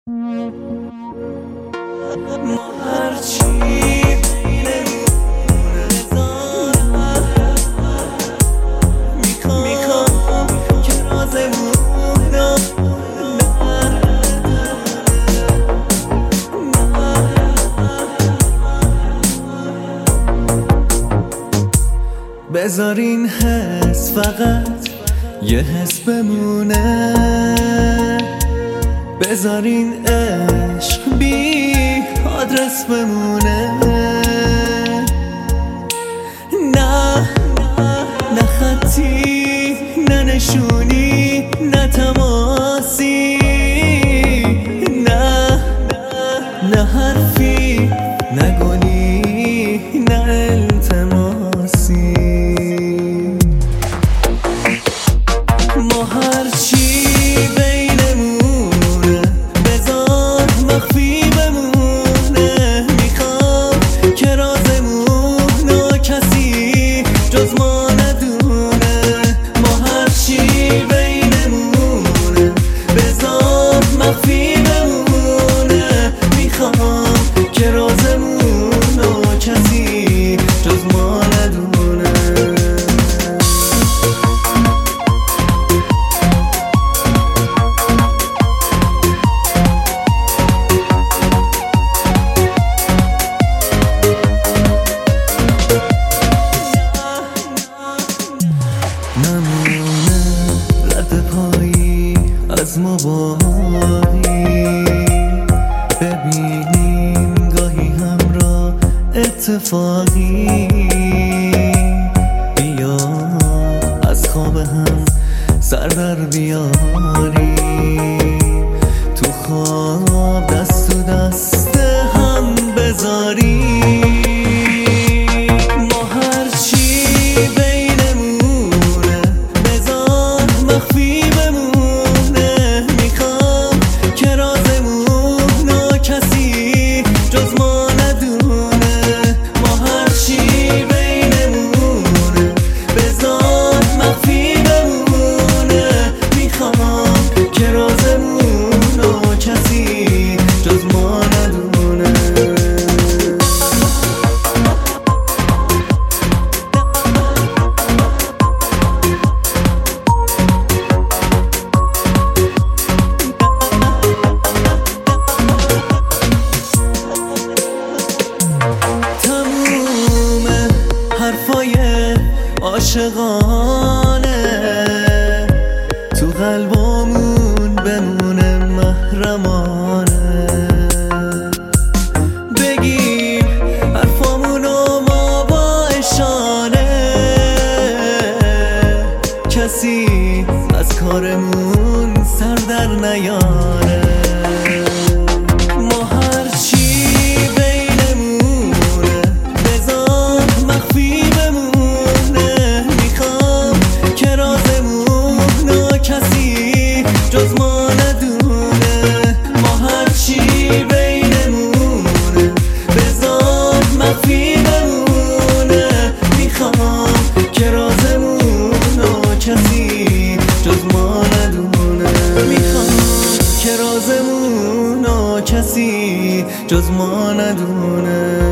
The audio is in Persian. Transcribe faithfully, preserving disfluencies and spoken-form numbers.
ما هرچی بینمونه میخوام میخوام که رازمونو بذارین حس فقط یه حس بمونه، بذارین عشق بی آدرس بمونه. نه نه خطی، نه نشونی، نه تماسی، نه نه حرفی، نه گلی، نه التماسی. ما هرچی بینمونه بذار مخفی بمونه، میخوام که رازمونو کسی جز ما ندونه. ما هرچی بینمونه بذار مخفی بمونه، میخوام که رازمونو کسی جز ما ندونه. نمونه رد پایی از مباهی، ببینیم گاهی همراه اتفاقی. بیا از خواب هم سر در بیاری، تو خواب دست تو دست هم بذاری. حرفای عاشقانه تو قلبمون بمونه محرمانه. بگیم حرفامونو ما با اشاره، کسی از کارمون سر در نیاره. ما هرچی جز ما ندونه. ما هرچی بینمونه بذار مخفی بمونه، میخوام که رازمونو کسی جز ما ندونه. میخوام که رازمونو کسی جز ما ندونه.